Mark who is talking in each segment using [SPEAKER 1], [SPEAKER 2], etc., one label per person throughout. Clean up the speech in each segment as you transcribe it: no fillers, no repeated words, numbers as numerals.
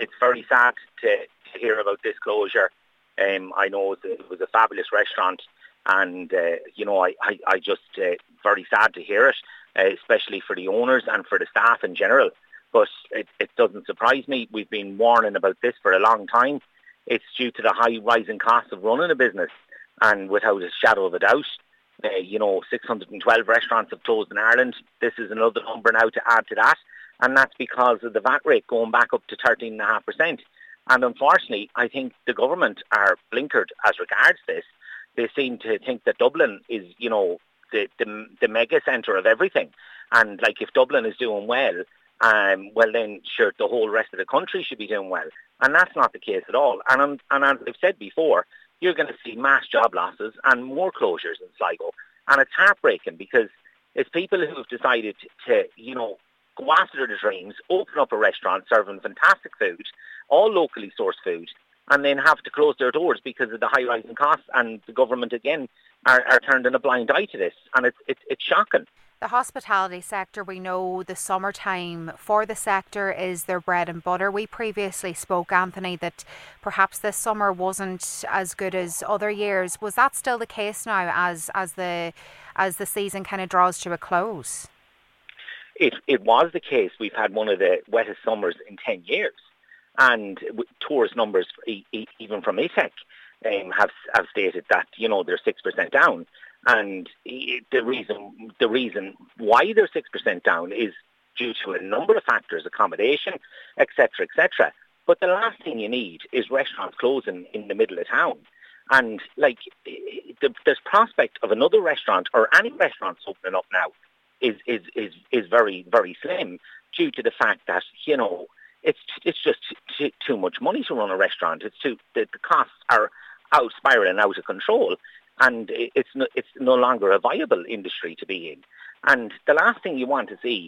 [SPEAKER 1] it's very sad to hear about this closure. I know it was a fabulous restaurant, and I just very sad to hear it, especially for the owners and for the staff in general. But it doesn't surprise me. We've been warning about this for a long time. It's due to the high rising cost of running a business, and without a shadow of a doubt, 612 restaurants have closed in Ireland. This is another number now to add to that, and that's because of the VAT rate going back up to 13.5%. And unfortunately, I think the government are blinkered as regards this. They seem to think that Dublin is, the mega centre of everything. And like if Dublin is doing well, well then sure the whole rest of the country should be doing well. And that's not the case at all. And as I've said before, you're going to see mass job losses and more closures in Sligo. And it's heartbreaking because it's people who have decided to, go after their dreams, open up a restaurant serving fantastic food, all locally sourced food, and then have to close their doors because of the high rising costs. And the government, again, are turning a blind eye to this. And it's shocking.
[SPEAKER 2] The hospitality sector, we know the summertime for the sector is their bread and butter. We previously spoke, Anthony, that perhaps this summer wasn't as good as other years. Was that still the case now as the season kind of draws to a close?
[SPEAKER 1] It was the case. We've had one of the wettest summers in 10 years. And tourist numbers, even from ATEC, have stated that, they're 6% down. And the reason why they're 6% down is due to a number of factors, accommodation, etc., etc. But the last thing you need is restaurants closing in the middle of town. And there's prospect of another restaurant or any restaurants opening up now is very, very slim due to the fact that, it's just too much money to run a restaurant. The costs are spiraling out of control. And it's no longer a viable industry to be in. And the last thing you want to see,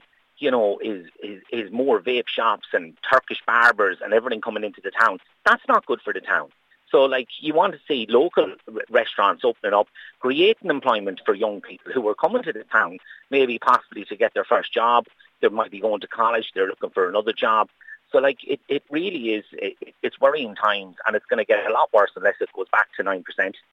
[SPEAKER 1] is more vape shops and Turkish barbers and everything coming into the town. That's not good for the town. So, you want to see local restaurants opening up, creating employment for young people who are coming to the town, maybe possibly to get their first job. They might be going to college. They're looking for another job. So, it really is, it's worrying times, and it's going to get a lot worse unless it goes back to 9%.